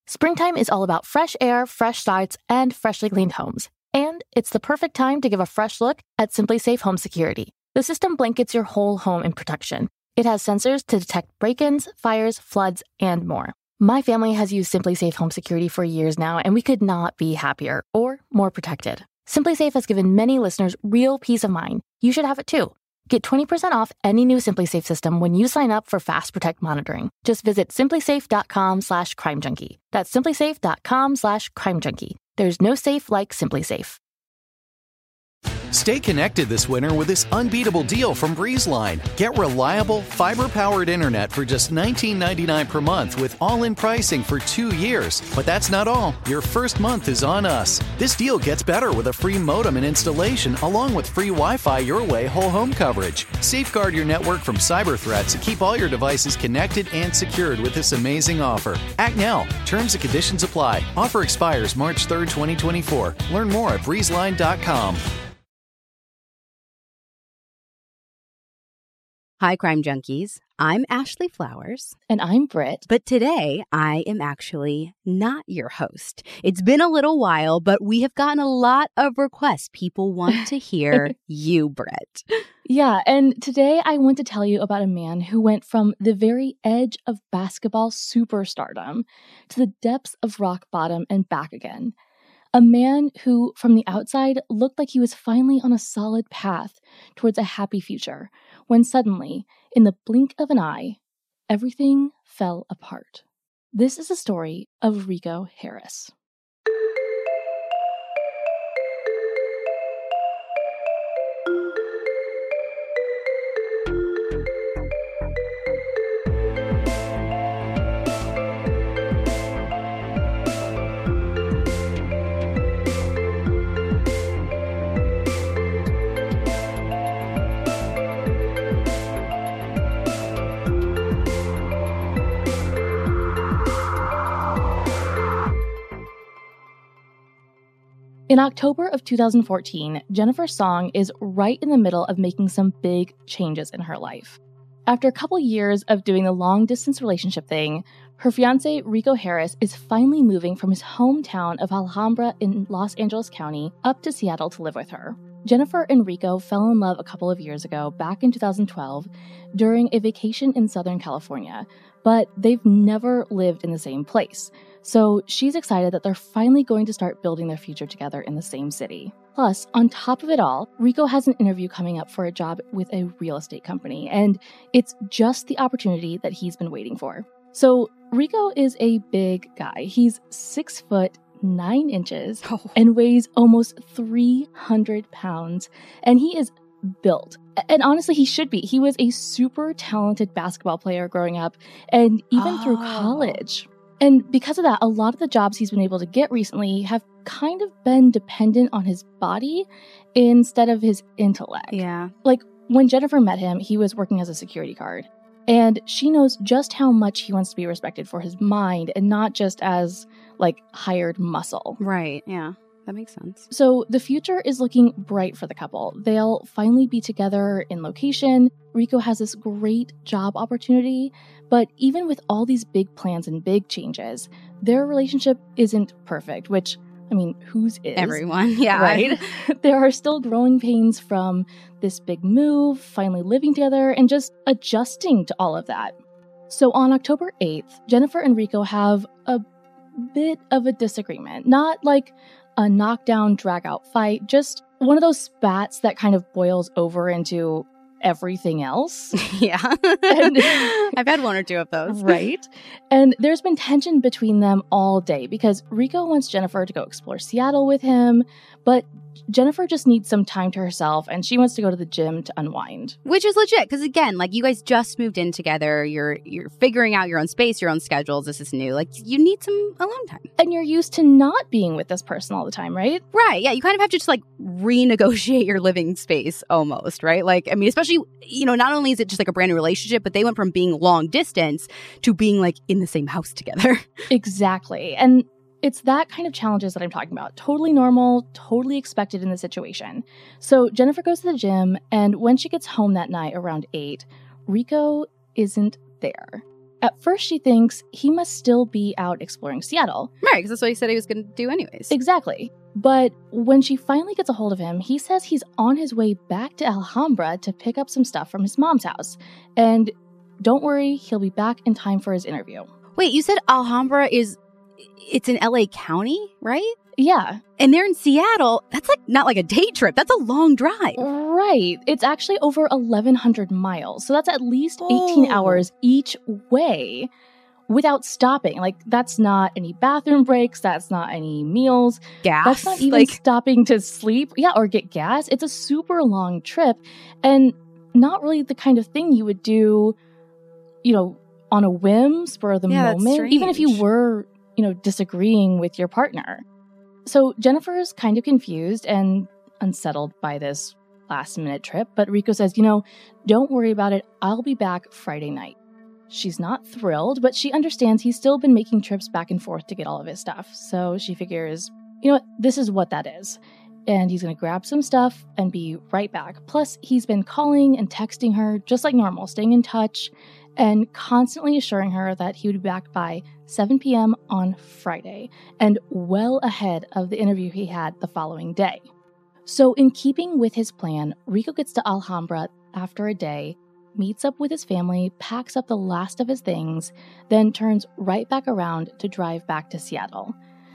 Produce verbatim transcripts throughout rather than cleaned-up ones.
Springtime is all about fresh air, fresh starts, and freshly cleaned homes. And it's the perfect time to give a fresh look at Simply Safe Home Security. The system blankets your whole home in protection. It has sensors to detect break-ins, fires, floods, and more. My family has used Simply Safe Home Security for years now, and we could not be happier or more protected. Simply Safe has given many listeners real peace of mind. You should have it too. Get twenty percent off any new Simply Safe system when you sign up for Fast Protect monitoring. Just visit simplysafe.com slash crime junkie. That's simplysafe.com slash crime junkie. There's no safe like Simply Safe. Stay connected this winter with this unbeatable deal from BreezeLine. Get reliable, fiber-powered internet for just nineteen ninety-nine dollars per month with all-in pricing for two years. But that's not all. Your first month is on us. This deal gets better with a free modem and installation, along with free Wi-Fi your way whole home coverage. Safeguard your network from cyber threats and keep all your devices connected and secured with this amazing offer. Act now. Terms and conditions apply. Offer expires March third, twenty twenty-four. Learn more at breezeline dot com. Hi, Crime Junkies. I'm Ashley Flowers. And I'm Britt. But today, I am actually not your host. It's been a little while, but we have gotten a lot of requests. People want to hear you, Britt. Yeah, and today I want to tell you about a man who went from the very edge of basketball superstardom to the depths of rock bottom and back again. A man who, from the outside, looked like he was finally on a solid path towards a happy future, when suddenly, in the blink of an eye, everything fell apart. This is the story of Rico Harris. In October of two thousand fourteen, Jennifer Song is right in the middle of making some big changes in her life. After a couple years of doing the long-distance relationship thing, her fiancé Rico Harris is finally moving from his hometown of Alhambra in Los Angeles County up to Seattle to live with her. Jennifer and Rico fell in love a couple of years ago, back in two thousand twelve, during a vacation in Southern California, but they've never lived in the same place. So she's excited that they're finally going to start building their future together in the same city. Plus, on top of it all, Rico has an interview coming up for a job with a real estate company, and it's just the opportunity that he's been waiting for. So Rico is a big guy. He's six foot nine inches oh. and weighs almost three hundred pounds, and he is built. And honestly, he should be. He was a super talented basketball player growing up, and even oh. through college. And because of that, a lot of the jobs he's been able to get recently have kind of been dependent on his body instead of his intellect. Yeah. Like, when Jennifer met him, he was working as a security guard. And she knows just how much he wants to be respected for his mind and not just as, like, hired muscle. Right, yeah. That makes sense. So the future is looking bright for the couple. They'll finally be together in location. Rico has this great job opportunity, but even with all these big plans and big changes, their relationship isn't perfect, which, I mean, whose is? Everyone, yeah. Right? There are still growing pains from this big move, finally living together, and just adjusting to all of that. So on October eighth, Jennifer and Rico have a bit of a disagreement. Not like a knockdown, drag-out fight, just one of those spats that kind of boils over into everything else. Yeah. And, I've had one or two of those. Right? And there's been tension between them all day because Rico wants Jennifer to go explore Seattle with him, but Jennifer just needs some time to herself, and she wants to go to the gym to unwind. Which is legit, because again, like, you guys just moved in together. You're you're figuring out your own space, your own schedules. This is new. Like, you need some alone time. And you're used to not being with this person all the time, right? Right, yeah. You kind of have to just, like, renegotiate your living space almost, right? Like, I mean, especially, you know, not only is it just, like, a brand new relationship, but they went from being long distance to being, like, in the same house together. Exactly. And it's that kind of challenges that I'm talking about. Totally normal, totally expected in the situation. So Jennifer goes to the gym, and when she gets home that night around eight, Rico isn't there. At first, she thinks he must still be out exploring Seattle. Right, because that's what he said he was going to do anyways. Exactly. But when she finally gets a hold of him, he says he's on his way back to Alhambra to pick up some stuff from his mom's house. And don't worry, he'll be back in time for his interview. Wait, you said Alhambra is, it's in L A County, right? Yeah. And they're in Seattle. That's like not like a day trip. That's a long drive. Right. It's actually over eleven hundred miles. So that's at least eighteen Oh. hours each way without stopping. Like, that's not any bathroom breaks. That's not any meals. Gas. That's not even like, stopping to sleep. Yeah, or get gas. It's a super long trip and not really the kind of thing you would do, you know, on a whim, spur of the Yeah, that's moment, even if you strange. were, you know, disagreeing with your partner. So Jennifer's kind of confused and unsettled by this last minute trip, but Rico says, you know, don't worry about it. I'll be back Friday night. She's not thrilled, but she understands he's still been making trips back and forth to get all of his stuff. So she figures, you know what, this is what that is. And he's going to grab some stuff and be right back. Plus, he's been calling and texting her just like normal, staying in touch and constantly assuring her that he would be back by seven p.m. on Friday and well ahead of the interview he had the following day. So in keeping with his plan, Rico gets to Alhambra after a day, meets up with his family, packs up the last of his things, then turns right back around to drive back to Seattle.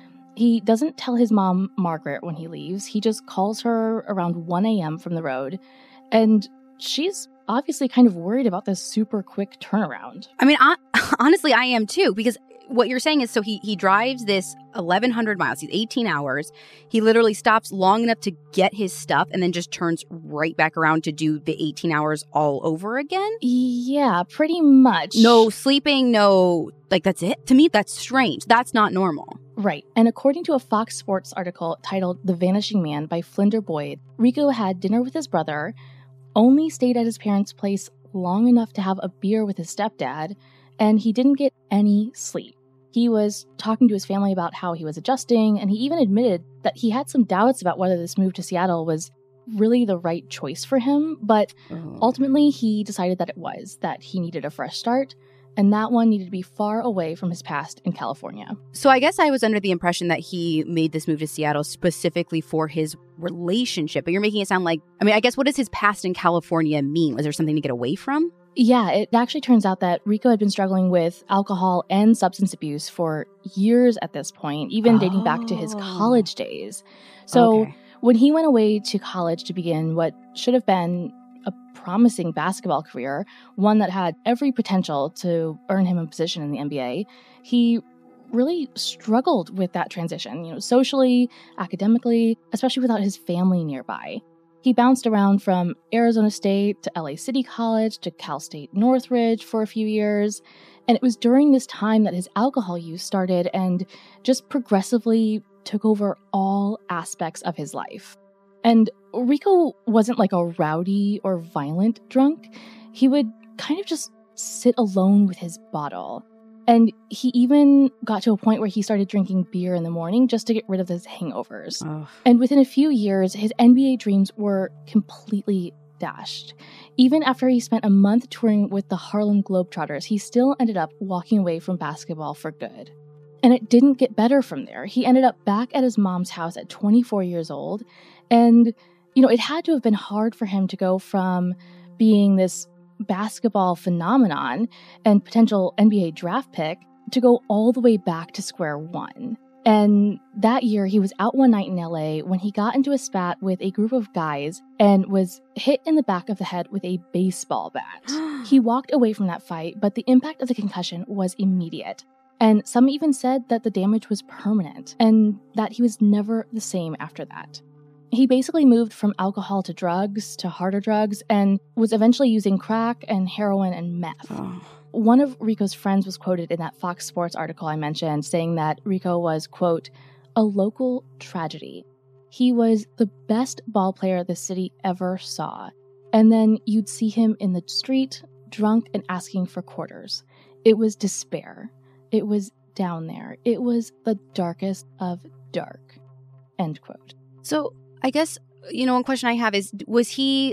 He doesn't tell his mom, Margaret, when he leaves. He just calls her around one a.m. from the road, and she's obviously kind of worried about this super quick turnaround. I mean, I, honestly, I am too, because what you're saying is, so he, he drives this eleven hundred miles, he's eighteen hours. He literally stops long enough to get his stuff and then just turns right back around to do the eighteen hours all over again? Yeah, pretty much. No sleeping, no, like that's it? To me, that's strange. That's not normal. Right. And according to a Fox Sports article titled The Vanishing Man by Flinder Boyd, Rico had dinner with his brother, only stayed at his parents' place long enough to have a beer with his stepdad, and he didn't get any sleep. He was talking to his family about how he was adjusting, and he even admitted that he had some doubts about whether this move to Seattle was really the right choice for him, but ultimately he decided that it was, that he needed a fresh start, and that one needed to be far away from his past in California. So I guess I was under the impression that he made this move to Seattle specifically for his relationship, but you're making it sound like, I mean, I guess what does his past in California mean? Was there something to get away from? Yeah, it actually turns out that Rico had been struggling with alcohol and substance abuse for years at this point, even dating back to his Oh. college days. So Okay. when he went away to college to begin what should have been a promising basketball career, one that had every potential to earn him a position in the N B A, he really struggled with that transition, you know, socially, academically, especially without his family nearby. He bounced around from Arizona State to L A City College to Cal State Northridge for a few years, and it was during this time that his alcohol use started and just progressively took over all aspects of his life. And Rico wasn't like a rowdy or violent drunk. He would kind of just sit alone with his bottle. And he even got to a point where he started drinking beer in the morning just to get rid of his hangovers. Ugh. And within a few years, his N B A dreams were completely dashed. Even after he spent a month touring with the Harlem Globetrotters, he still ended up walking away from basketball for good. And it didn't get better from there. He ended up back at his mom's house at twenty-four years old. And, you know, it had to have been hard for him to go from being this basketball phenomenon and potential N B A draft pick to go all the way back to square one. And that year, he was out one night in L A when he got into a spat with a group of guys and was hit in the back of the head with a baseball bat. He walked away from that fight, but the impact of the concussion was immediate. And some even said that the damage was permanent and that he was never the same after that. He basically moved from alcohol to drugs to harder drugs and was eventually using crack and heroin and meth. Oh. One of Rico's friends was quoted in that Fox Sports article I mentioned saying that Rico was, quote, a local tragedy. He was the best ball player the city ever saw. And then you'd see him in the street, drunk and asking for quarters. It was despair. It was down there. It was the darkest of dark, end quote. So I guess, you know, one question I have is, was he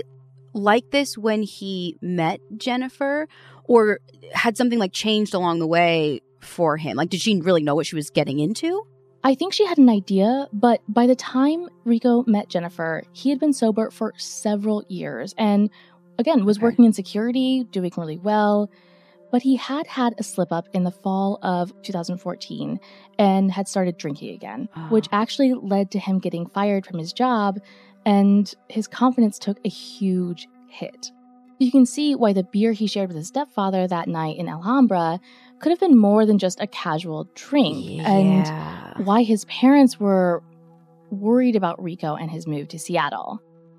like this when he met Jennifer, or had something like changed along the way for him? Like, did she really know what she was getting into? I think she had an idea, but by the time Rico met Jennifer, he had been sober for several years and, again, was Okay. working in security, doing really well. But he had had a slip-up in the fall of two thousand fourteen and had started drinking again, Oh. which actually led to him getting fired from his job, and his confidence took a huge hit. You can see why the beer he shared with his stepfather that night in Alhambra could have been more than just a casual drink, and Yeah. why his parents were worried about Rico and his move to Seattle.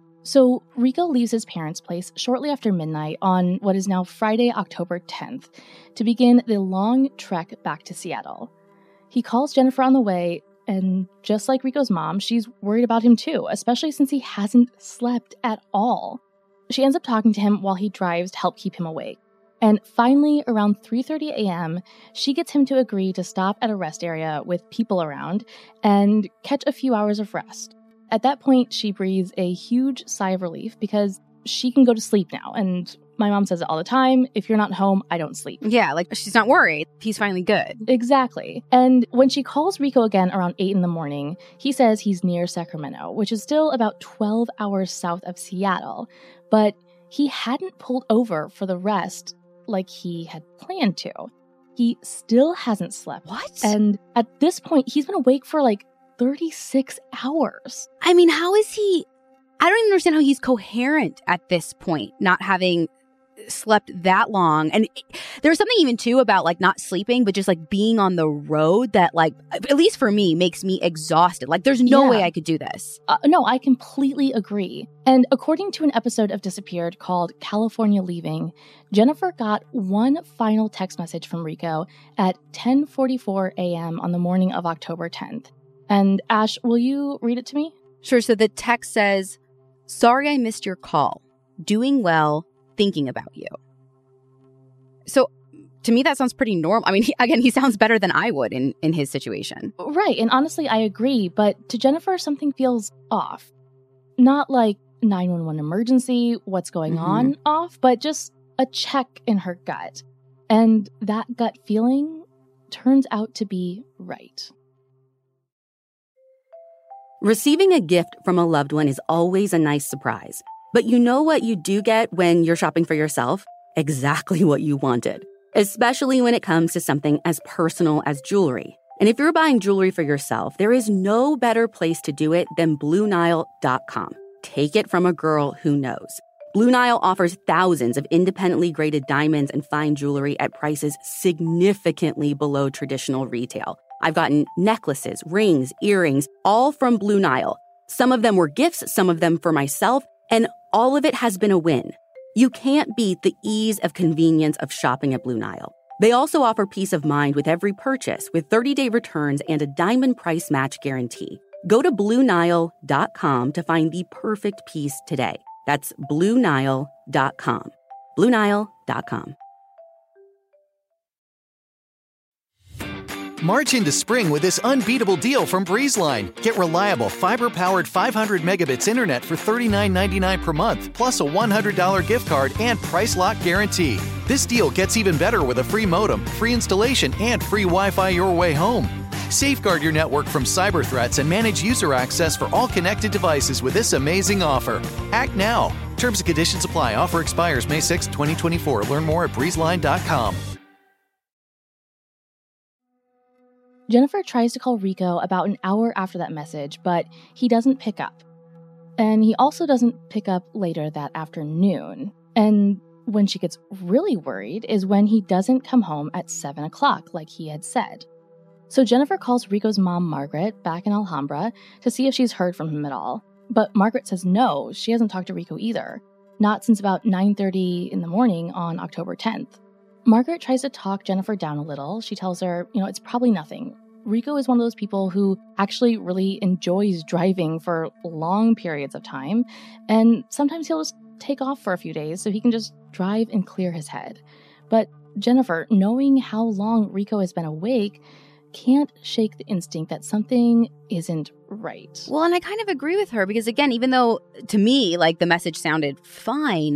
So Rico leaves his parents' place shortly after midnight on what is now Friday, October tenth, to begin the long trek back to Seattle. He calls Jennifer on the way, and just like Rico's mom, she's worried about him too, especially since he hasn't slept at all. She ends up talking to him while he drives to help keep him awake. And finally, around three thirty a.m., she gets him to agree to stop at a rest area with people around and catch a few hours of rest. At that point, she breathes a huge sigh of relief because she can go to sleep now. And my mom says it all the time, if you're not home, I don't sleep. Yeah, like she's not worried. He's finally good. Exactly. And when she calls Rico again around eight in the morning, he says he's near Sacramento, which is still about twelve hours south of Seattle. But he hadn't pulled over for the rest like he had planned to. He still hasn't slept. What? And at this point, he's been awake for like thirty-six hours. I mean, how is he? I don't even understand how he's coherent at this point, not having slept that long. And there's something even too about like not sleeping, but just like being on the road that like, at least for me, makes me exhausted. Like there's no Yeah. way I could do this. Uh, no, I completely agree. And according to an episode of Disappeared called California Leaving, Jennifer got one final text message from Rico at ten forty-four a.m. on the morning of October tenth. And Ash, will you read it to me? Sure. So the text says, "Sorry I missed your call. Doing well, thinking about you." So to me, that sounds pretty normal. I mean, he, again, he sounds better than I would in, in his situation. Right, and honestly, I agree, but to Jennifer, something feels off. Not like nine one one emergency, what's going Mhm. on off, but just a check in her gut. And that gut feeling turns out to be right. Receiving a gift from a loved one is always a nice surprise. But you know what you do get when you're shopping for yourself? Exactly what you wanted. Especially when it comes to something as personal as jewelry. And if you're buying jewelry for yourself, there is no better place to do it than Blue Nile dot com. Take it from a girl who knows. Blue Nile offers thousands of independently graded diamonds and fine jewelry at prices significantly below traditional retail. I've gotten necklaces, rings, earrings, all from Blue Nile. Some of them were gifts, some of them for myself, and all of it has been a win. You can't beat the ease of convenience of shopping at Blue Nile. They also offer peace of mind with every purchase with thirty-day returns and a diamond price match guarantee. Go to Blue Nile dot com to find the perfect piece today. That's Blue Nile dot com. Blue Nile dot com. March into spring with this unbeatable deal from BreezeLine. Get reliable, fiber-powered five hundred megabits internet for thirty-nine ninety-nine per month, plus a one hundred dollars gift card and price lock guarantee. This deal gets even better with a free modem, free installation, and free Wi-Fi your way home. Safeguard your network from cyber threats and manage user access for all connected devices with this amazing offer. Act now. Terms and conditions apply. Offer expires May sixth, twenty twenty-four. Learn more at breeze line dot com. Jennifer tries to call Rico about an hour after that message, but he doesn't pick up. And he also doesn't pick up later that afternoon. And when she gets really worried is when he doesn't come home at seven o'clock like he had said. So Jennifer calls Rico's mom, Margaret, back in Alhambra to see if she's heard from him at all. But Margaret says no, she hasn't talked to Rico either. Not since about nine thirty in the morning on October tenth. Margaret tries to talk Jennifer down a little. She tells her, you know, it's probably nothing. Rico is one of those people who actually really enjoys driving for long periods of time, and sometimes he'll just take off for a few days so he can just drive and clear his head. But Jennifer, knowing how long Rico has been awake, can't shake the instinct that something isn't right. Well, and I kind of agree with her because, again, even though to me, like, the message sounded fine,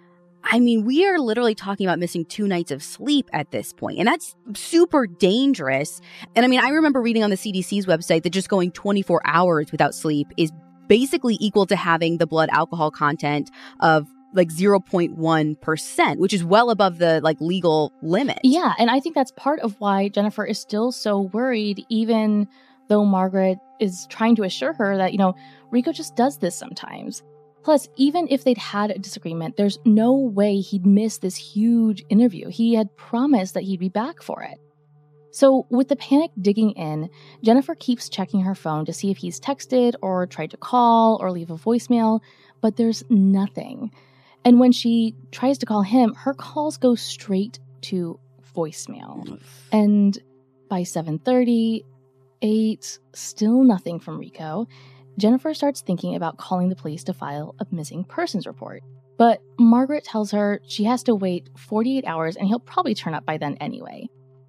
I mean, we are literally talking about missing two nights of sleep at this point, and that's super dangerous. And I mean, I remember reading on the C D C's website that just going twenty-four hours without sleep is basically equal to having the blood alcohol content of like zero point one percent, which is well above the like legal limit. Yeah, and I think that's part of why Jennifer is still so worried, even though Margaret is trying to assure her that, you know, Rico just does this sometimes. Plus, even if they'd had a disagreement, there's no way he'd miss this huge interview. He had promised that he'd be back for it. So with the panic digging in, Jennifer keeps checking her phone to see if he's texted or tried to call or leave a voicemail, but there's nothing. And when she tries to call him, her calls go straight to voicemail. And by seven thirty, eight, still nothing from Rico. Jennifer starts thinking about calling the police to file a missing persons report. But Margaret tells her she has to wait forty-eight hours and he'll probably turn up by then anyway.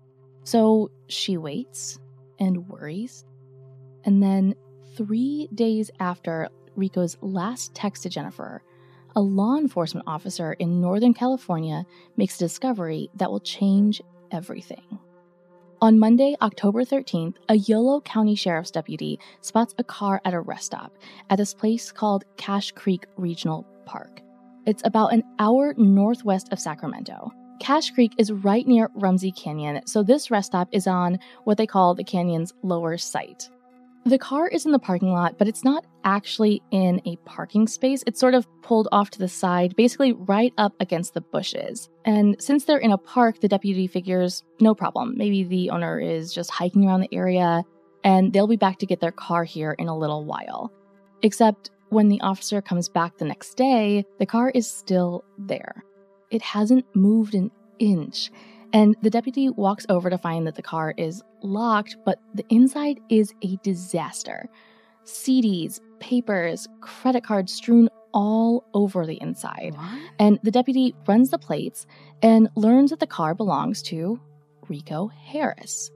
So she waits and worries. And then three days after Rico's last text to Jennifer, a law enforcement officer in Northern California makes a discovery that will change everything. On Monday, October thirteenth, a Yolo County Sheriff's deputy spots a car at a rest stop at this place called Cache Creek Regional Park. It's about an hour northwest of Sacramento. Cache Creek is right near Rumsey Canyon, so this rest stop is on what they call the canyon's lower site. The car is in the parking lot, but it's not actually in a parking space. It's sort of pulled off to the side, basically right up against the bushes. And since they're in a park, the deputy figures, no problem. Maybe the owner is just hiking around the area, and they'll be back to get their car here in a little while. Except when the officer comes back the next day, the car is still there. It hasn't moved an inch. And the deputy walks over to find that the car is locked, but the inside is a disaster. C Ds, papers, credit cards strewn all over the inside. What? And the deputy runs the plates and learns that the car belongs to Rico Harris.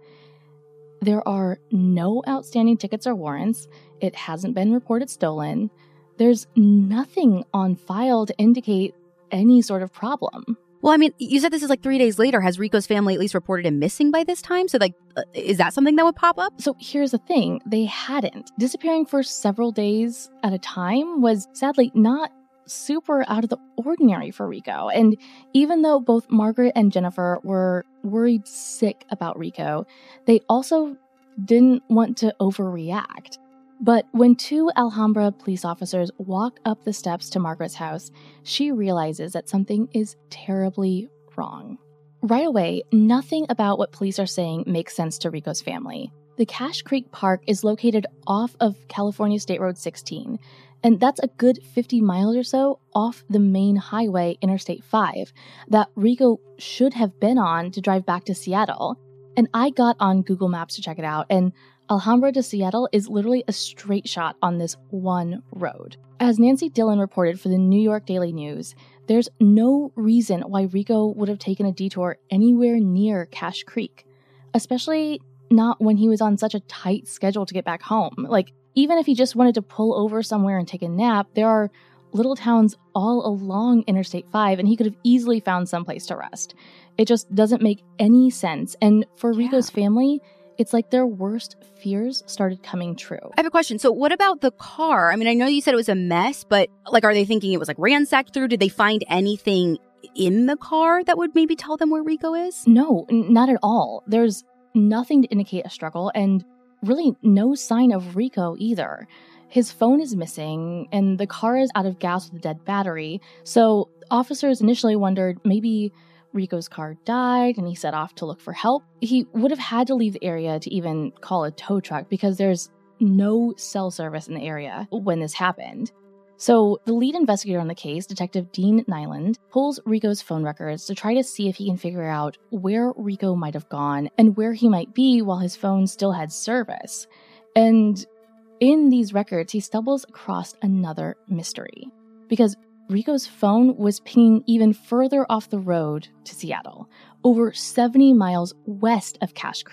There are no outstanding tickets or warrants. It hasn't been reported stolen. There's nothing on file to indicate any sort of problem. Well, I mean, you said this is like three days later. Has Rico's family at least reported him missing by this time? So, like, uh, is that something that would pop up? So here's the thing. They hadn't. Disappearing for several days at a time was sadly not super out of the ordinary for Rico. And even though both Margaret and Jennifer were worried sick about Rico, they also didn't want to overreact. But when two Alhambra police officers walk up the steps to Margaret's house, she realizes that something is terribly wrong. Right away, nothing about what police are saying makes sense to Rico's family. The Cache Creek Park is located off of California State Road sixteen, and that's a good fifty miles or so off the main highway, Interstate five, that Rico should have been on to drive back to Seattle. And I got on Google Maps to check it out, and Alhambra to Seattle is literally a straight shot on this one road. As Nancy Dillon reported for the New York Daily News, there's no reason why Rico would have taken a detour anywhere near Cache Creek, especially not when he was on such a tight schedule to get back home. Like, even if he just wanted to pull over somewhere and take a nap, there are little towns all along Interstate five, and he could have easily found someplace to rest. It just doesn't make any sense. And for Yeah. Rico's family, it's like their worst fears started coming true. I have a question. So what about the car? I mean, I know you said it was a mess, but like, are they thinking it was like ransacked through? Did they find anything in the car that would maybe tell them where Rico is? No, n- not at all. There's nothing to indicate a struggle, and really no sign of Rico either. His phone is missing, and the car is out of gas with a dead battery. So officers initially wondered maybe Rico's car died and he set off to look for help. He would have had to leave the area to even call a tow truck because there's no cell service in the area when this happened. So the lead investigator on the case, Detective Dean Nyland, pulls Rico's phone records to try to see if he can figure out where Rico might have gone and where he might be while his phone still had service. And in these records, he stumbles across another mystery. Because Rico's phone was pinging even further off the road to Seattle, over seventy miles west of Cache Creek.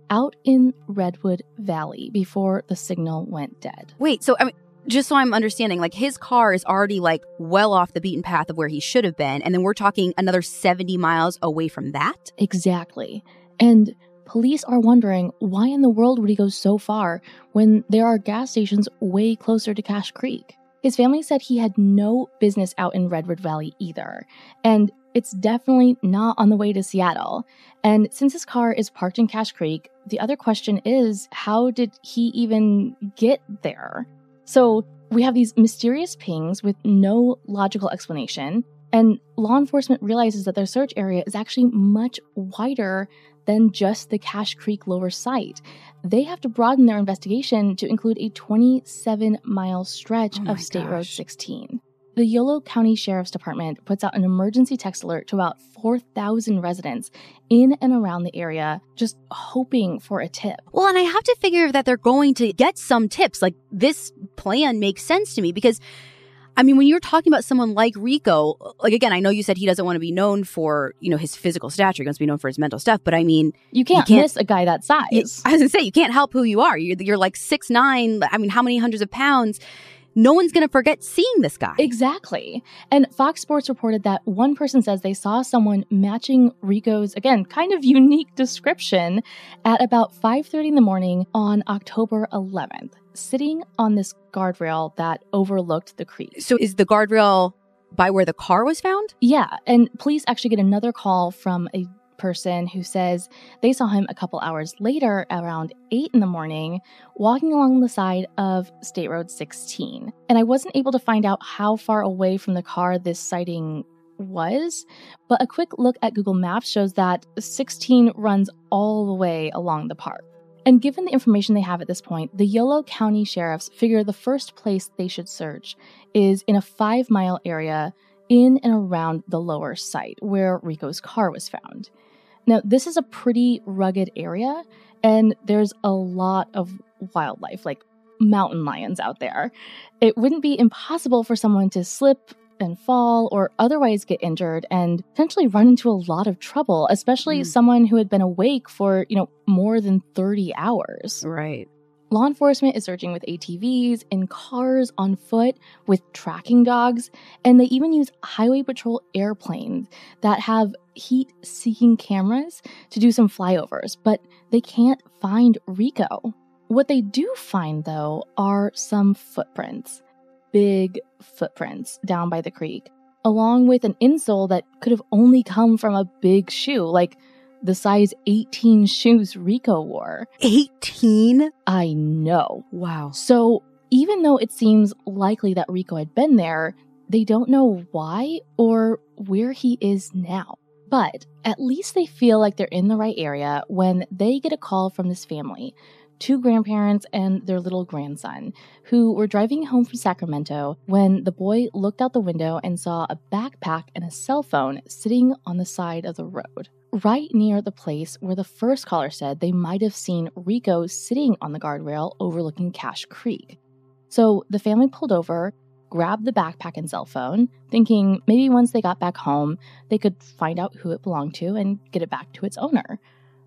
out in Redwood Valley before the signal went dead. Wait, so I mean, just so I'm understanding, like his car is already like well off the beaten path of where he should have been. And then we're talking another seventy miles away from that? Exactly. And police are wondering, why in the world would he go so far when there are gas stations way closer to Cache Creek? His family said he had no business out in Redwood Valley either. And it's definitely not on the way to Seattle. And since his car is parked in Cache Creek, the other question is, how did he even get there? So we have these mysterious pings with no logical explanation, and law enforcement realizes that their search area is actually much wider than just the Cache Creek lower site. They have to broaden their investigation to include a twenty-seven mile stretch oh of State gosh. Road sixteen. The Yolo County Sheriff's Department puts out an emergency text alert to about four thousand residents in and around the area, just hoping for a tip. Well, and I have to figure that they're going to get some tips. Like, this plan makes sense to me because, I mean, when you're talking about someone like Rico, like, again, I know you said he doesn't want to be known for, you know, his physical stature. He wants to be known for his mental stuff. But I mean, You can't, you can't miss a guy that size. I was going to say, you can't help who you are. You're, you're like six nine. I mean, how many hundreds of pounds? No one's going to forget seeing this guy. Exactly. And Fox Sports reported that one person says they saw someone matching Rico's, again, kind of unique description at about five thirty in the morning on October eleventh, sitting on this guardrail that overlooked the creek. So is the guardrail by where the car was found? Yeah, and police actually get another call from a person who says they saw him a couple hours later around eight in the morning walking along the side of State Road sixteen. And I wasn't able to find out how far away from the car this sighting was, but a quick look at Google Maps shows that sixteen runs all the way along the park. And given the information they have at this point, the Yolo County sheriffs figure the first place they should search is in a five mile area in and around the lower site where Rico's car was found. Now, this is a pretty rugged area, and there's a lot of wildlife, like mountain lions out there. It wouldn't be impossible for someone to slip and fall or otherwise get injured and potentially run into a lot of trouble, especially mm. someone who had been awake for, you know, more than thirty hours. Right. Law enforcement is searching with A T Vs, in cars, on foot, with tracking dogs, and they even use highway patrol airplanes that have heat-seeking cameras to do some flyovers, but they can't find Rico. What they do find, though, are some footprints. Big footprints down by the creek, along with an insole that could have only come from a big shoe, like the size eighteen shoes Rico wore. eighteen? I know. Wow. So even though it seems likely that Rico had been there, they don't know why or where he is now. But at least they feel like they're in the right area when they get a call from this family, two grandparents and their little grandson, who were driving home from Sacramento when the boy looked out the window and saw a backpack and a cell phone sitting on the side of the road, right near the place where the first caller said they might have seen Rico sitting on the guardrail overlooking Cache Creek. So the family pulled over, grabbed the backpack and cell phone, thinking maybe once they got back home, they could find out who it belonged to and get it back to its owner.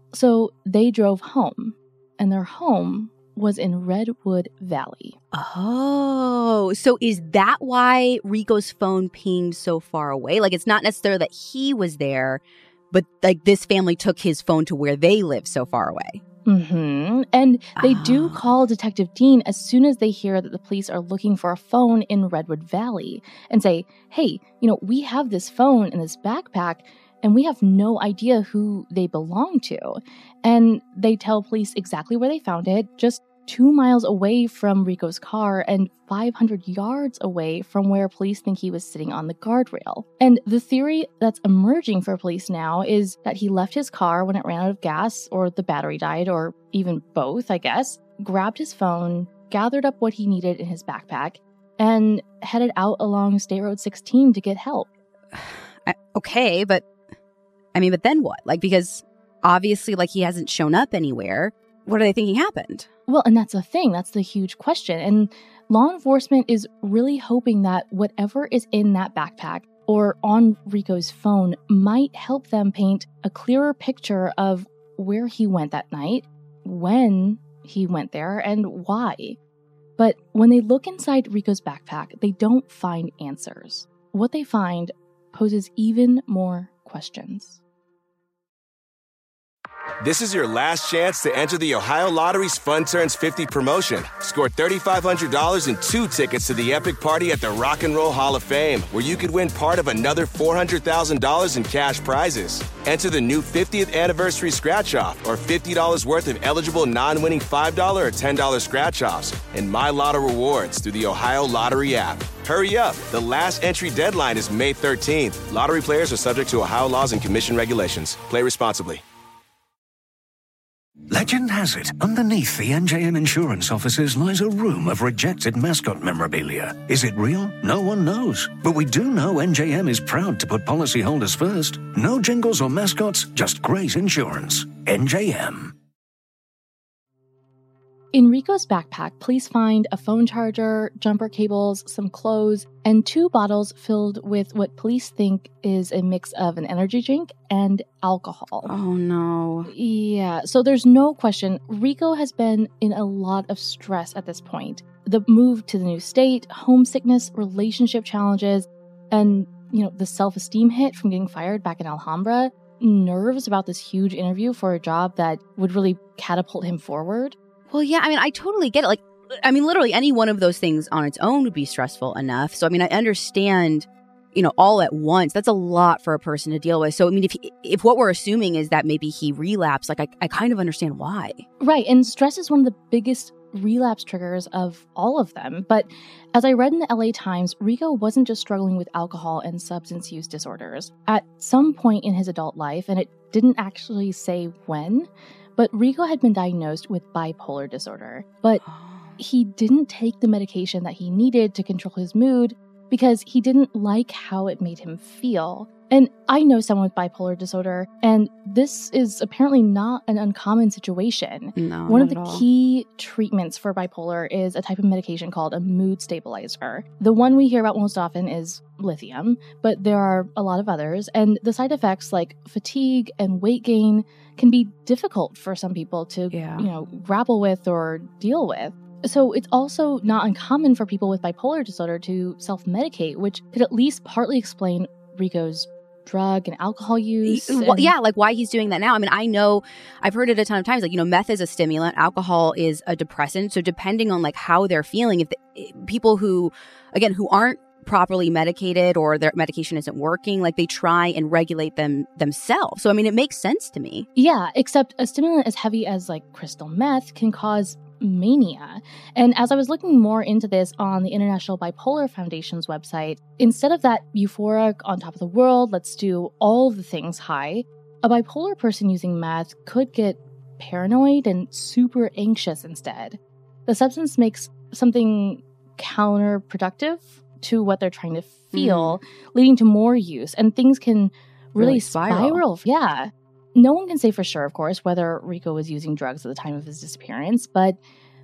So they drove home, and their home was in Redwood Valley. Oh, so is that why Rico's phone pinged so far away? Like, it's not necessarily that he was there, but like this family took his phone to where they live so far away. Mm-hmm. And they oh. do call Detective Dean as soon as they hear that the police are looking for a phone in Redwood Valley and say, hey, you know, we have this phone in this backpack and we have no idea who they belong to. And they tell police exactly where they found it, just two miles away from Rico's car and five hundred yards away from where police think he was sitting on the guardrail. And the theory that's emerging for police now is that he left his car when it ran out of gas, or the battery died, or even both, I guess, grabbed his phone, gathered up what he needed in his backpack, and headed out along State Road sixteen to get help. Okay, but I mean, but then what? Like, because obviously, like, he hasn't shown up anywhere. What are they thinking happened? Well, and that's the thing. That's the huge question. And law enforcement is really hoping that whatever is in that backpack or on Rico's phone might help them paint a clearer picture of where he went that night when he went there and why. But when they look inside Rico's backpack, they don't find answers. What they find poses even more questions. This is your last chance to enter the Ohio Lottery's Fun Turns fifty promotion. Score three thousand five hundred dollars and two tickets to the epic party at the Rock and Roll Hall of Fame, where you could win part of another four hundred thousand dollars in cash prizes. Enter the new fiftieth anniversary scratch-off or fifty dollars worth of eligible non-winning five dollars or ten dollars scratch-offs and My Lotto rewards through the Ohio Lottery app. Hurry up. The last entry deadline is May thirteenth. Lottery players are subject to Ohio laws and commission regulations. Play responsibly. Legend has it, underneath the N J M insurance offices lies a room of rejected mascot memorabilia. Is it real? No one knows. But we do know N J M is proud to put policyholders first. No jingles or mascots, just great insurance. N J M. In Rico's backpack, police find a phone charger, jumper cables, some clothes, and two bottles filled with what police think is a mix of an energy drink and alcohol. Oh, no. Yeah, so there's no question. Rico has been in a lot of stress at this point. The move to the new state, homesickness, relationship challenges, and, you know, the self-esteem hit from getting fired back in Alhambra, nerves about this huge interview for a job that would really catapult him forward. Well, yeah, I mean, I totally get it. Like, I mean, literally any one of those things on its own would be stressful enough. So, I mean, I understand, you know, all at once. That's a lot for a person to deal with. So, I mean, if if what we're assuming is that maybe he relapsed, like, I, I kind of understand why. Right. And stress is one of the biggest relapse triggers of all of them. But as I read in the L A Times, Rico wasn't just struggling with alcohol and substance use disorders. At some point in his adult life, and it didn't actually say when, but Rico had been diagnosed with bipolar disorder, but he didn't take the medication that he needed to control his mood because he didn't like how it made him feel. And I know someone with bipolar disorder, and this is apparently not an uncommon situation. No, One of not the at all. key treatments for bipolar is a type of medication called a mood stabilizer. The one we hear about most often is lithium, but there are a lot of others, and the side effects like fatigue and weight gain can be difficult for some people to, Yeah. you know, grapple with or deal with. So it's also not uncommon for people with bipolar disorder to self-medicate, which could at least partly explain Rico's drug and alcohol use. Well, and- yeah, like why he's doing that now. I mean, I know, I've heard it a ton of times, like, you know, meth is a stimulant, alcohol is a depressant. So depending on like how they're feeling, if the, people who, again, who aren't properly medicated or their medication isn't working, like they try and regulate them themselves. So, I mean, it makes sense to me. Yeah, except a stimulant as heavy as like crystal meth can cause mania. And as I was looking more into this on the International Bipolar Foundation's website, instead of that euphoric on top of the world, let's do all the things high, a bipolar person using meth could get paranoid and super anxious instead. The substance makes something counterproductive to what they're trying to feel, mm. leading to more use, and things can really, really spiral. spiral. Yeah. No one can say for sure, of course, whether Rico was using drugs at the time of his disappearance, but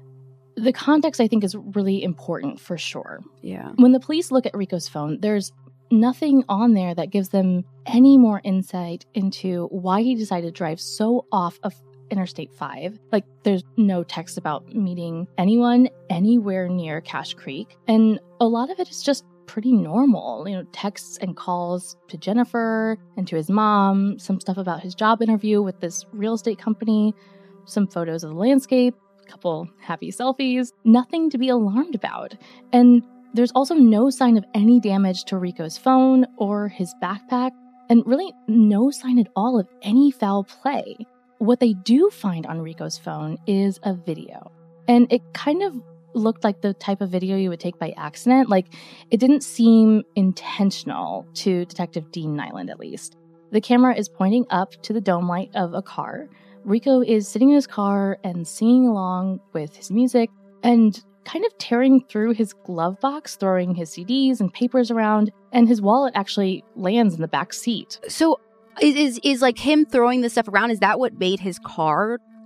the context, I think, is really important for sure. Yeah. When the police look at Rico's phone, there's nothing on there that gives them any more insight into why he decided to drive so off of Interstate five. Like, there's no text about meeting anyone anywhere near Cache Creek, and a lot of it is just pretty normal, you know, texts and calls to Jennifer and to his mom, some stuff about his job interview with this real estate company, some photos of the landscape, a couple happy selfies, nothing to be alarmed about. And there's also no sign of any damage to Rico's phone or his backpack, and really no sign at all of any foul play. What they do find on Rico's phone is a video, and it kind of looked like the type of video you would take by accident. Like, it didn't seem intentional to Detective Dean Nyland, at least. The camera is pointing up to the dome light of a car. Rico is sitting in his car and singing along with his music and kind of tearing through his glove box, throwing his C Ds and papers around, and his wallet actually lands in the back seat. So is is, is like him throwing this stuff around, is that what made his car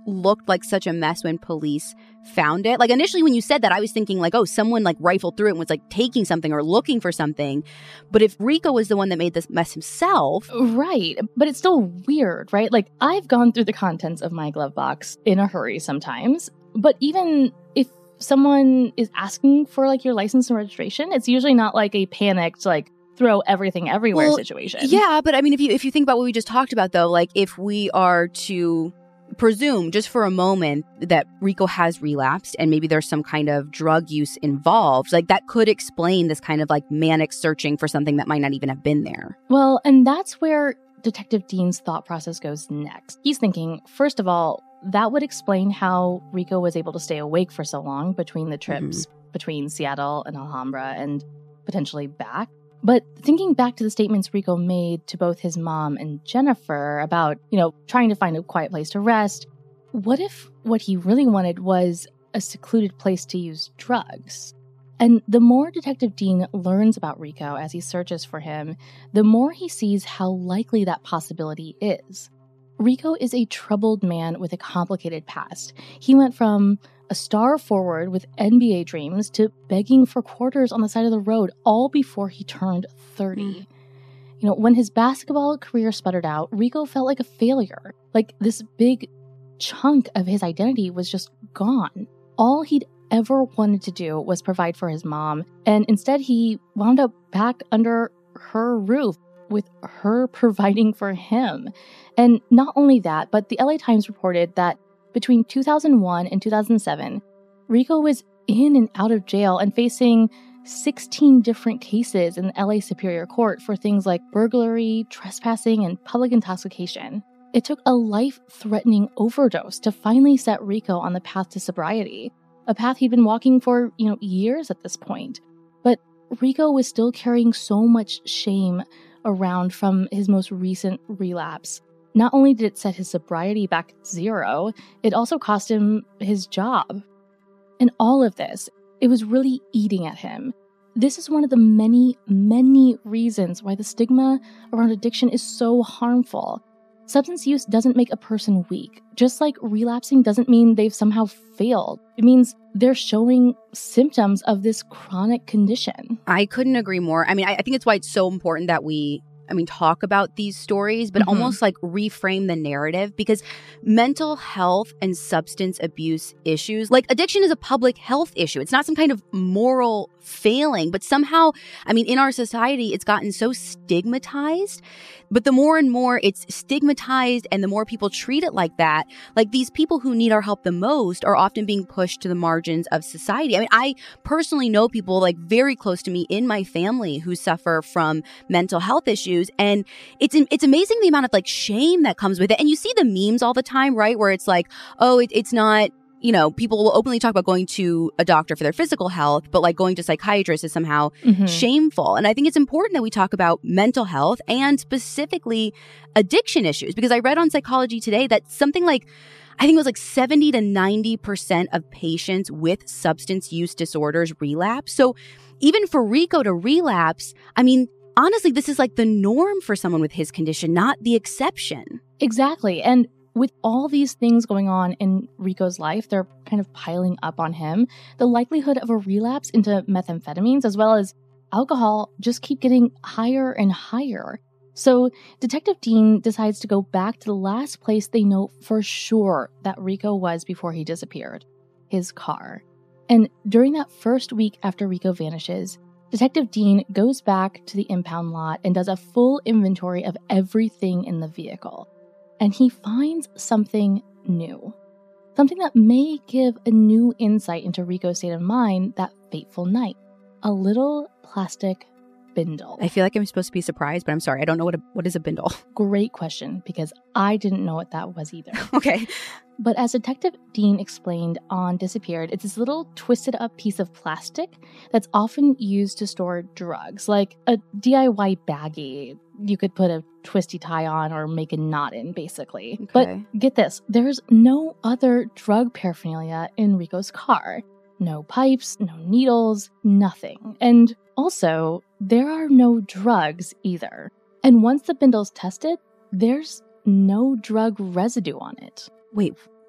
looked like such a mess when police found it. Like initially when you said that, I was thinking like, oh, someone like rifled through it and was like taking something or looking for something. But if Rico was the one that made this mess himself. Right. But it's still weird, right? Like I've gone through the contents of my glove box in a hurry sometimes. But even if someone is asking for like your license and registration, it's usually not like a panicked, like throw everything everywhere well, situation. Yeah. But I mean, if you if you think about what we just talked about, though, like if we are to presume just for a moment that Rico has relapsed and maybe there's some kind of drug use involved, like that could explain this kind of like manic searching for something that might not even have been there. Well, and that's where Detective Dean's thought process goes next. He's thinking, first of all, that would explain how Rico was able to stay awake for so long between the trips mm-hmm. between Seattle and Alhambra and potentially back. But thinking back to the statements Rico made to both his mom and Jennifer about, you know, trying to find a quiet place to rest, what if what he really wanted was a secluded place to use drugs? And the more Detective Dean learns about Rico as he searches for him, the more he sees how likely that possibility is. Rico is a troubled man with a complicated past. He went from a star forward with N B A dreams to begging for quarters on the side of the road, all before he turned thirty. Mm. You know, when his basketball career sputtered out, Rico felt like a failure. Like this big chunk of his identity was just gone. All he'd ever wanted to do was provide for his mom, and instead he wound up back under her roof with her providing for him. And not only that, but the L A Times reported that between two thousand one and two thousand seven, Rico was in and out of jail and facing sixteen different cases in the L A Superior Court for things like burglary, trespassing, and public intoxication. It took a life-threatening overdose to finally set Rico on the path to sobriety, a path he'd been walking for, you know, years at this point. But Rico was still carrying so much shame around from his most recent relapse. Not only did it set his sobriety back at zero, it also cost him his job. And all of this, it was really eating at him. This is one of the many, many reasons why the stigma around addiction is so harmful. Substance use doesn't make a person weak. Just like relapsing doesn't mean they've somehow failed. It means they're showing symptoms of this chronic condition. I couldn't agree more. I mean, I, I think it's why it's so important that we, I mean, talk about these stories, but mm-hmm. almost like reframe the narrative, because mental health and substance abuse issues, like addiction is a public health issue. It's not some kind of moral failing, but somehow, I mean, in our society, it's gotten so stigmatized. But the more and more it's stigmatized and the more people treat it like that, like these people who need our help the most are often being pushed to the margins of society. I mean, I personally know people like very close to me in my family who suffer from mental health issues. And it's it's amazing the amount of like shame that comes with it. And you see the memes all the time, right? Where it's like, oh, it, it's not, you know, people will openly talk about going to a doctor for their physical health, but like going to psychiatrists is somehow mm-hmm. shameful. And I think it's important that we talk about mental health and specifically addiction issues, because I read on Psychology Today that something like, I think it was like seventy to ninety percent of patients with substance use disorders relapse. So even for Rico to relapse, I mean, honestly, this is like the norm for someone with his condition, not the exception. Exactly. And with all these things going on in Rico's life, they're kind of piling up on him. The likelihood of a relapse into methamphetamines as well as alcohol just keep getting higher and higher. So Detective Dean decides to go back to the last place they know for sure that Rico was before he disappeared, his car. And during that first week after Rico vanishes, Detective Dean goes back to the impound lot and does a full inventory of everything in the vehicle. And he finds something new. Something that may give a new insight into Rico's state of mind that fateful night. A little plastic bindle. I feel like I'm supposed to be surprised, but I'm sorry. I don't know what a, what is a bindle. Great question, because I didn't know what that was either. Okay. But as Detective Dean explained on Disappeared, it's this little twisted up piece of plastic that's often used to store drugs, like a D I Y baggie you could put a twisty tie on or make a knot in, basically. Okay. But get this, there's no other drug paraphernalia in Rico's car. No pipes, no needles, nothing. And also, there are no drugs either. And once the bindle's tested, there's no drug residue on it. Wait,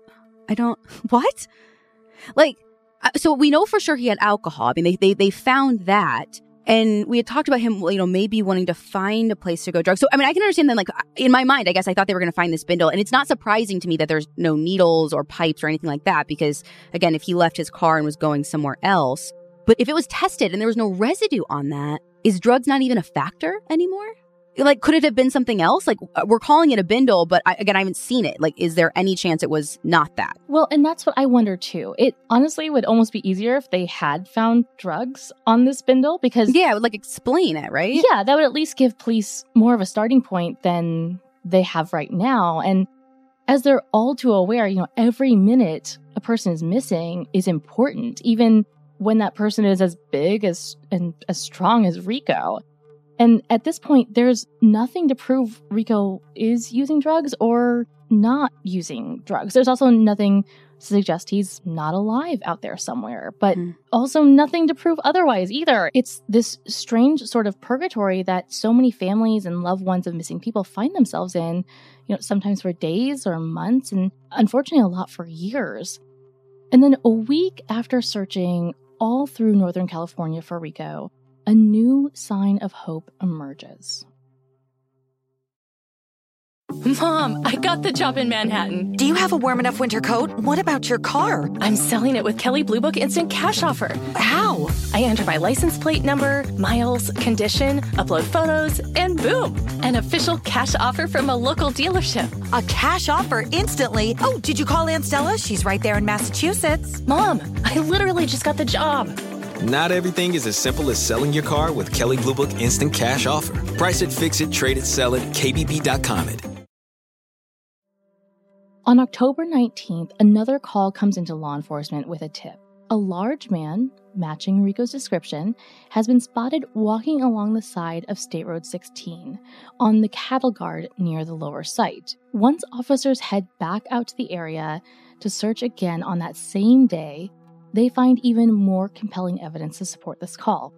I don't... What? Like, so we know for sure he had alcohol. I mean, they, they, they found that. And we had talked about him, you know, maybe wanting to find a place to go drug. So, I mean, I can understand that, like, in my mind, I guess I thought they were going to find this spindle. And it's not surprising to me that there's no needles or pipes or anything like that. Because, again, if he left his car and was going somewhere else. But if it was tested and there was no residue on that, is drugs not even a factor anymore? Like, could it have been something else? Like, we're calling it a bindle, but I, again, I haven't seen it. Like, is there any chance it was not that? Well, and that's what I wonder, too. It honestly would almost be easier if they had found drugs on this bindle because... Yeah, it would, like, explain it, right? Yeah, that would at least give police more of a starting point than they have right now. And as they're all too aware, you know, every minute a person is missing is important, even when that person is as big as and as strong as Rico. And at this point, there's nothing to prove Rico is using drugs or not using drugs. There's also nothing to suggest he's not alive out there somewhere, but mm. also nothing to prove otherwise either. It's this strange sort of purgatory that so many families and loved ones of missing people find themselves in, you know, sometimes for days or months, and unfortunately a lot for years. And then a week after searching all through Northern California for Rico, a new sign of hope emerges. Mom, I got the job in Manhattan. Do you have a warm enough winter coat? What about your car? I'm selling it with Kelley Blue Book Instant Cash Offer. How? I enter my license plate number, miles, condition, upload photos, and boom, an official cash offer from a local dealership. A cash offer instantly? Oh, did you call Aunt Stella? She's right there in Massachusetts. Mom, I literally just got the job. Not everything is as simple as selling your car with Kelley Blue Book Instant Cash Offer. Price it, fix it, trade it, sell it, K B B dot com it. On October nineteenth, another call comes into law enforcement with a tip. A large man, matching Rico's description, has been spotted walking along the side of State Road sixteen on the cattle guard near the lower site. Once officers head back out to the area to search again on that same day, they find even more compelling evidence to support this call.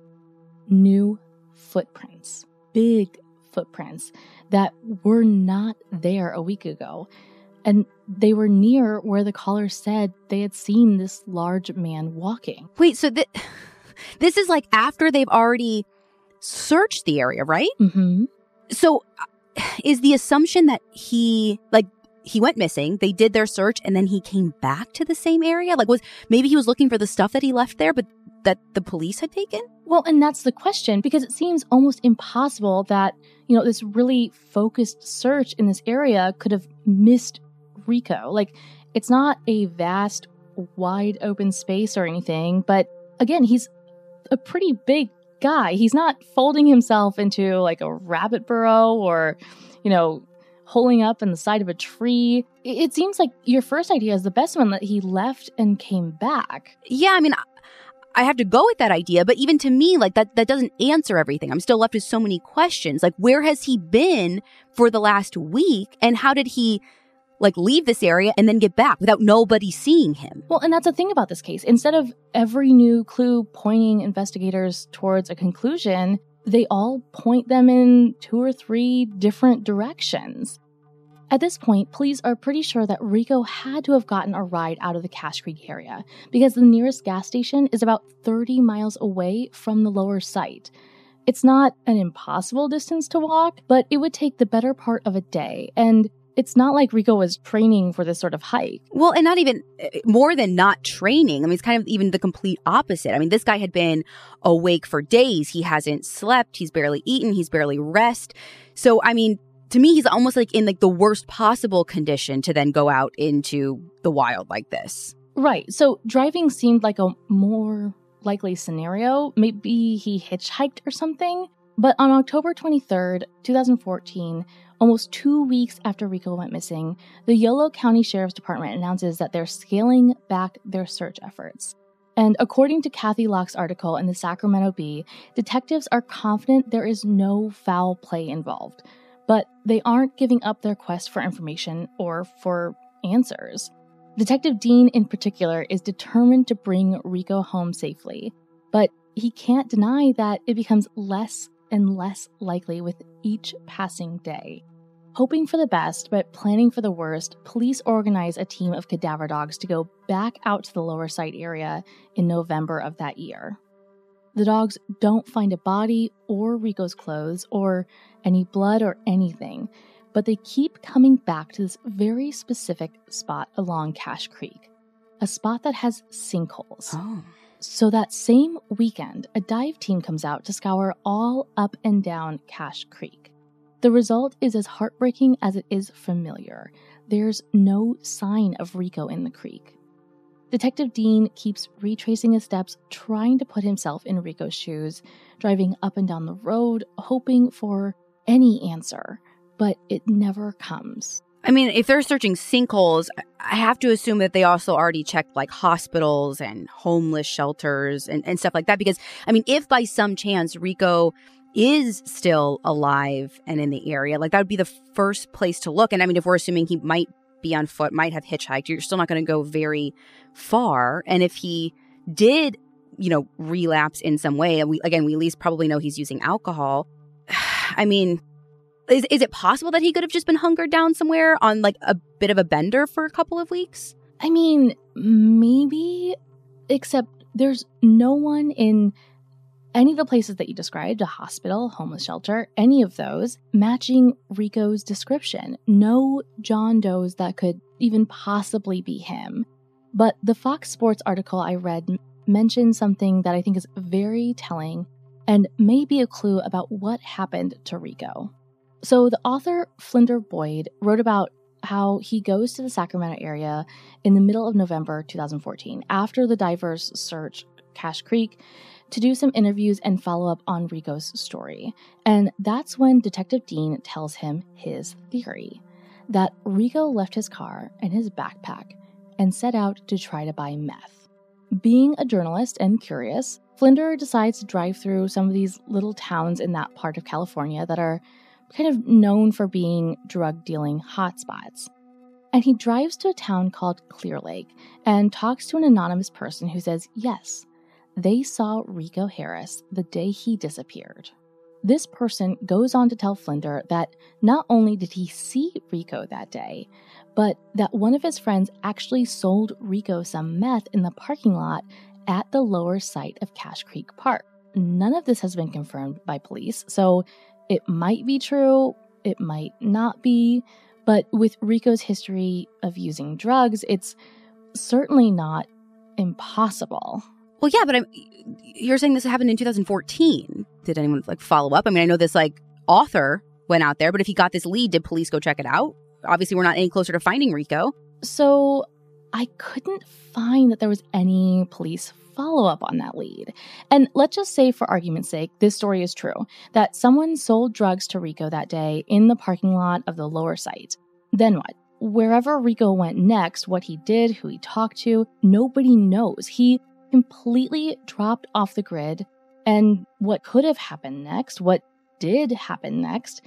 New footprints. Big footprints that were not there a week ago. And they were near where the caller said they had seen this large man walking. Wait, so th- this is like after they've already searched the area, right? Mm-hmm. So uh, is the assumption that he, like, he went missing, they did their search, and then he came back to the same area? Like, was maybe he was looking for the stuff that he left there, but that the police had taken? Well, and that's the question, because it seems almost impossible that, you know, this really focused search in this area could have missed Rico. Like, it's not a vast, wide open space or anything, but again, he's a pretty big guy. He's not folding himself into like a rabbit burrow or, you know, holing up in the side of a tree. It seems like your first idea is the best one, that he left and came back. Yeah, I mean, I have to go with that idea, but even to me, like, that, that doesn't answer everything. I'm still left with so many questions. Like, where has he been for the last week? And how did he, like, leave this area and then get back without nobody seeing him? Well, and that's the thing about this case. Instead of every new clue pointing investigators towards a conclusion, they all point them in two or three different directions. At this point, police are pretty sure that Rico had to have gotten a ride out of the Cache Creek area because the nearest gas station is about thirty miles away from the lower site. It's not an impossible distance to walk, but it would take the better part of a day, and it's not like Rico was training for this sort of hike. Well, and not even more than not training. I mean, it's kind of even the complete opposite. I mean, this guy had been awake for days. He hasn't slept. He's barely eaten. He's barely rest. So, I mean, to me, he's almost like in like the worst possible condition to then go out into the wild like this. Right. So driving seemed like a more likely scenario. Maybe he hitchhiked or something. But on October twenty-third, twenty fourteen, almost two weeks after Rico went missing, the Yolo County Sheriff's Department announces that they're scaling back their search efforts. And according to Kathy Locke's article in the Sacramento Bee, detectives are confident there is no foul play involved, but they aren't giving up their quest for information or for answers. Detective Dean, in particular, is determined to bring Rico home safely, but he can't deny that it becomes less and less likely with each passing day. Hoping for the best, but planning for the worst, police organize a team of cadaver dogs to go back out to the lower site area in November of that year. The dogs don't find a body or Rico's clothes or any blood or anything, but they keep coming back to this very specific spot along Cache Creek, a spot that has sinkholes. Oh. So that same weekend, a dive team comes out to scour all up and down Cache Creek. The result is as heartbreaking as it is familiar. There's no sign of Rico in the creek. Detective Dean keeps retracing his steps, trying to put himself in Rico's shoes, driving up and down the road, hoping for any answer, but it never comes. I mean, if they're searching sinkholes, I have to assume that they also already checked like hospitals and homeless shelters and, and stuff like that. Because, I mean, if by some chance Rico is still alive and in the area, like that would be the first place to look. And I mean, if we're assuming he might be on foot, might have hitchhiked, you're still not going to go very far. And if he did, you know, relapse in some way, and we, again, we at least probably know he's using alcohol. I mean, is, is it possible that he could have just been hunkered down somewhere on like a bit of a bender for a couple of weeks? I mean, maybe, except there's no one in any of the places that you described, a hospital, homeless shelter, any of those, matching Rico's description. No John Does that could even possibly be him. But the Fox Sports article I read mentioned something that I think is very telling and may be a clue about what happened to Rico. So the author Flinders Boyd wrote about how he goes to the Sacramento area in the middle of November two thousand fourteen, after the divers search Cache Creek, to do some interviews and follow up on Rico's story. And that's when Detective Dean tells him his theory, that Rico left his car and his backpack and set out to try to buy meth. Being a journalist and curious, Flinders decides to drive through some of these little towns in that part of California that are kind of known for being drug dealing hotspots. And he drives to a town called Clear Lake and talks to an anonymous person who says, yes, they saw Rico Harris the day he disappeared. This person goes on to tell Flinders that not only did he see Rico that day, but that one of his friends actually sold Rico some meth in the parking lot at the lower site of Cache Creek Park. None of this has been confirmed by police, so it might be true, it might not be, but with Rico's history of using drugs, it's certainly not impossible. Well, yeah, but I'm, you're saying this happened in two thousand fourteen. Did anyone like follow up? I mean, I know this like author went out there, but if he got this lead, did police go check it out? Obviously, we're not any closer to finding Rico. So I couldn't find that there was any police follow-up on that lead. And let's just say, for argument's sake, this story is true, that someone sold drugs to Rico that day in the parking lot of the lower site. Then what? Wherever Rico went next, what he did, who he talked to, nobody knows. He completely dropped off the grid, and what could have happened next, what did happen next,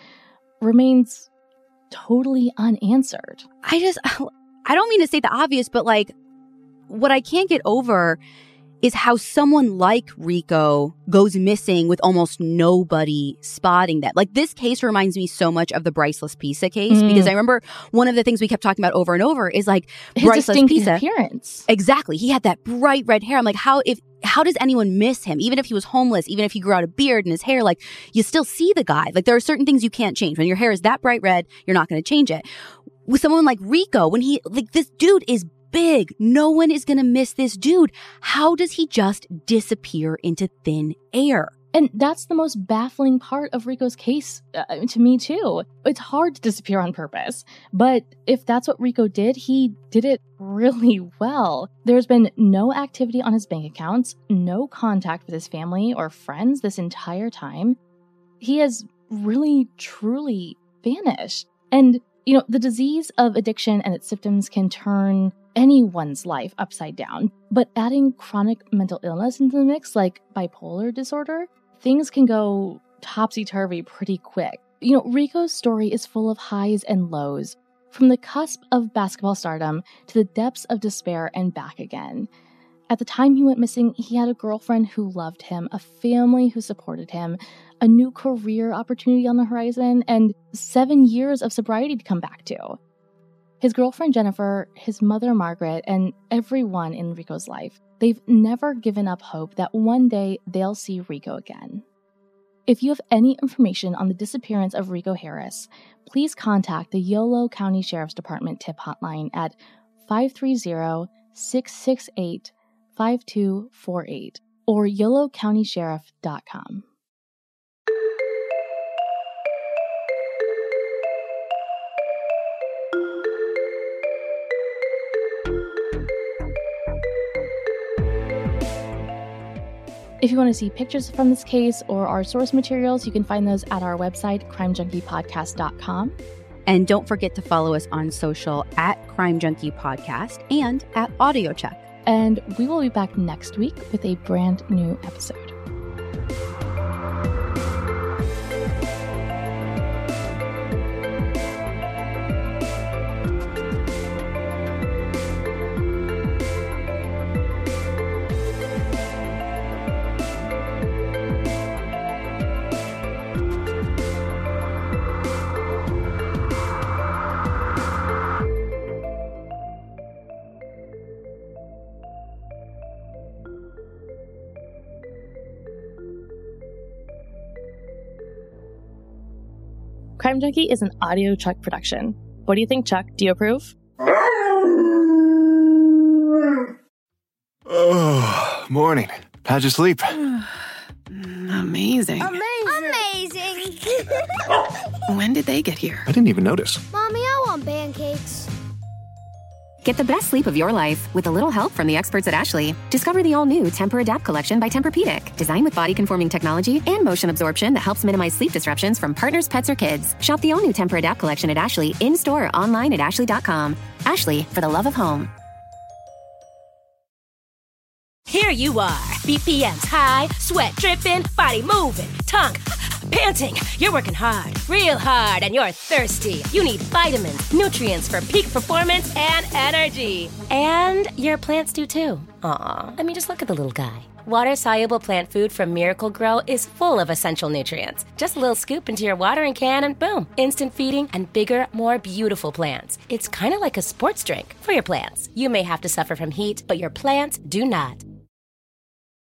remains totally unanswered. I just, I don't mean to state the obvious, but like, what I can't get over is how someone like Rico goes missing with almost nobody spotting that. Like, this case reminds me so much of the Bryce Laspisa case, mm. because I remember one of the things we kept talking about over and over is like his Bryce distinct Laspisa. appearance. Exactly. He had that bright red hair. I'm like, how if how does anyone miss him? Even if he was homeless, even if he grew out a beard and his hair, like, you still see the guy. Like, there are certain things you can't change. When your hair is that bright red, you're not going to change it. With someone like Rico, when he, like, this dude is big. No one is going to miss this dude. How does he just disappear into thin air? And that's the most baffling part of Rico's case uh, to me, too. It's hard to disappear on purpose. But if that's what Rico did, he did it really well. There's been no activity on his bank accounts, no contact with his family or friends this entire time. He has really, truly vanished. And, you know, the disease of addiction and its symptoms can turn anyone's life upside down. But adding chronic mental illness into the mix, like bipolar disorder, things can go topsy-turvy pretty quick. You know, Rico's story is full of highs and lows, from the cusp of basketball stardom to the depths of despair and back again. At the time he went missing, he had a girlfriend who loved him, a family who supported him, a new career opportunity on the horizon, and seven years of sobriety to come back to. His girlfriend Jennifer, his mother Margaret, and everyone in Rico's life, they've never given up hope that one day they'll see Rico again. If you have any information on the disappearance of Rico Harris, please contact the Yolo County Sheriff's Department tip hotline at five three zero, six six eight, five two four eight or yolo county sheriff dot com. If you want to see pictures from this case or our source materials, you can find those at our website, crime junkie podcast dot com. And don't forget to follow us on social at Crime Junkie Podcast and at AudioCheck. And we will be back next week with a brand new episode. Crime Junkie is an AudioCheck production. What do you think, Chuck? Do you approve? Oh, morning. How'd you sleep? Amazing. Amazing. When did they get here? I didn't even notice. Mommy, I want pancakes. Get the best sleep of your life with a little help from the experts at Ashley. Discover the all-new Tempur-Adapt collection by Tempur-Pedic. Designed with body-conforming technology and motion absorption that helps minimize sleep disruptions from partners, pets, or kids. Shop the all-new Tempur-Adapt collection at Ashley in-store or online at ashley dot com. Ashley, for the love of home. Here you are, B P Ms high, sweat dripping, body moving, tongue panting. You're working hard, real hard, and you're thirsty. You need vitamins, nutrients for peak performance and energy. And your plants do too. Aw, I mean, just look at the little guy. Water-soluble plant food from Miracle Grow is full of essential nutrients. Just a little scoop into your watering can and boom, instant feeding and bigger, more beautiful plants. It's kind of like a sports drink for your plants. You may have to suffer from heat, but your plants do not.